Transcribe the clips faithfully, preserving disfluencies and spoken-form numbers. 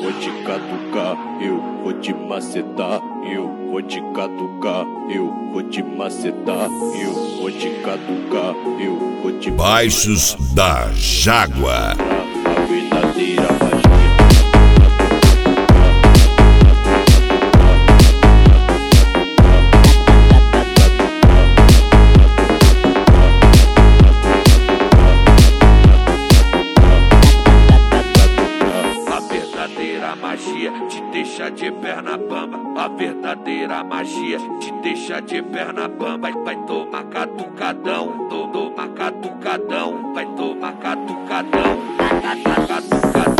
vou te catucar, eu vou te macetar, eu vou te catucar, eu vou te macetar, eu vou te catucar, eu vou te Baixos da Jaguar. A verdadeira magia. Magia te deixa de perna bamba. A verdadeira magia te deixa de perna bamba. Vai tomar catucadão, toma catucadão, vai tomar catucadão, catucadão.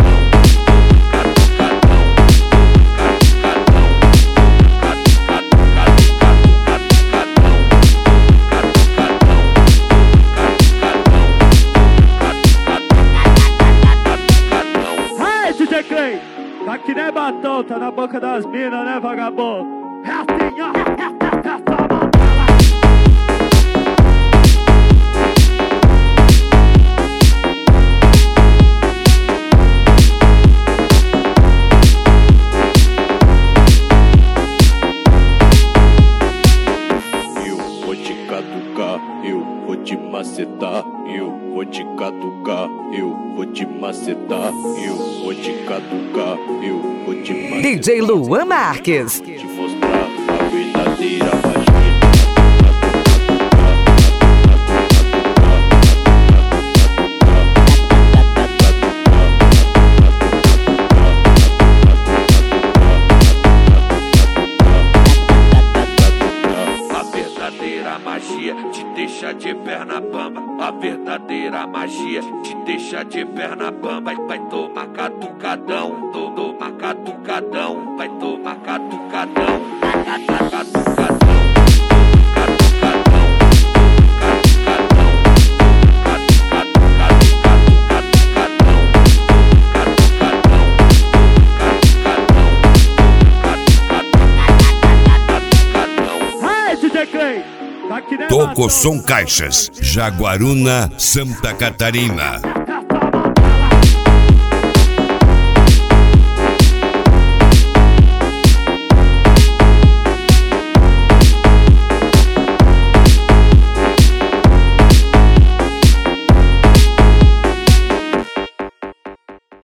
Tá que nem batom, tá na boca das minas, né, vagabundo? É assim, ó, é, é, é, é só Eu vou te catucar, eu vou te macetar, eu vou te catucar, eu vou te macetar, eu vou te catucar, eu vou te macetar. D J Luan Marques. Te mostrar a verdadeira magia. Magia te deixa de perna bamba. A verdadeira magia te deixa de perna bamba. Vai tomar catucadão, toma catucadão, vai tomar catucadão, catucadão. Tá que nem Toco Som Caixas, Jaguaruna, Santa Catarina.